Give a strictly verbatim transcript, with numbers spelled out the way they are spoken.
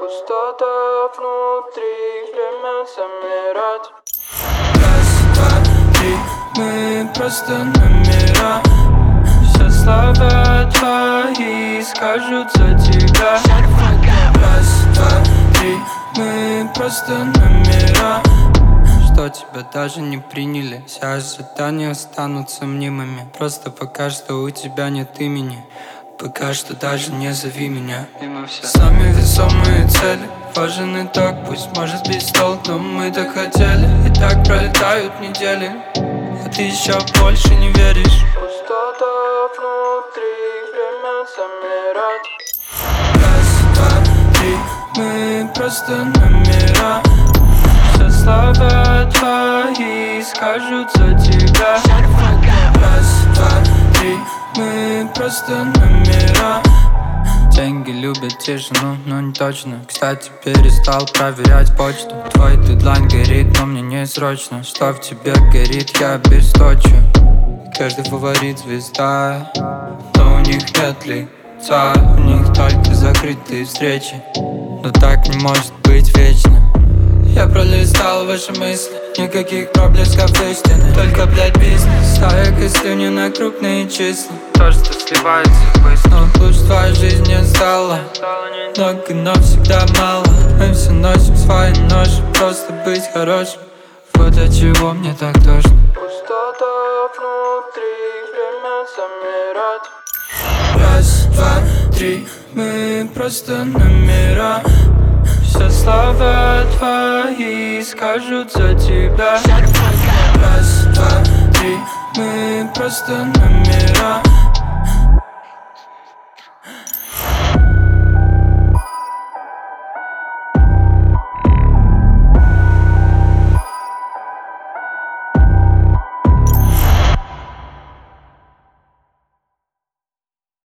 Пустота внутри, время замирать. Раз, два, три, мы просто номера. Все слова твои скажут за тебя. Раз, два, три, мы просто номера. Что тебя даже не приняли, все ожидания останутся мнимыми. Просто пока что у тебя нет имени. Пока что даже не зови меня. Самые весомые цели, важен итог, пусть может быть стол, но мы так хотели. И так пролетают недели, а ты еще больше не веришь. Пустота внутри, время замирать. Раз, два, три, мы просто номера. Все слова твои скажут за тебя. Раз, два, три, мы просто номера. Деньги любят тишину, но не точно. Кстати, перестал проверять почту. Твой дедлайн горит, но мне не срочно. Что в тебе горит, я обесточу. Каждый фаворит звезда, но у них нет лица. У них только закрытые встречи, но так не может быть вечно. Я пролистал ваши мысли, никаких проблесков истины. Только, блядь, бизнес, стая костюмни на крупные числа. То, что сливается быстро, но лучше твоя жизнь не стала. Много, но всегда мало. Мы все носим свои ноши, просто быть хорошим. Вот от чего мне так тошно. Пустота внутри, время замирать. Раз, два, три, мы просто номера. Все слова твои скажут за тебя. Раз, два, три, мы просто номера.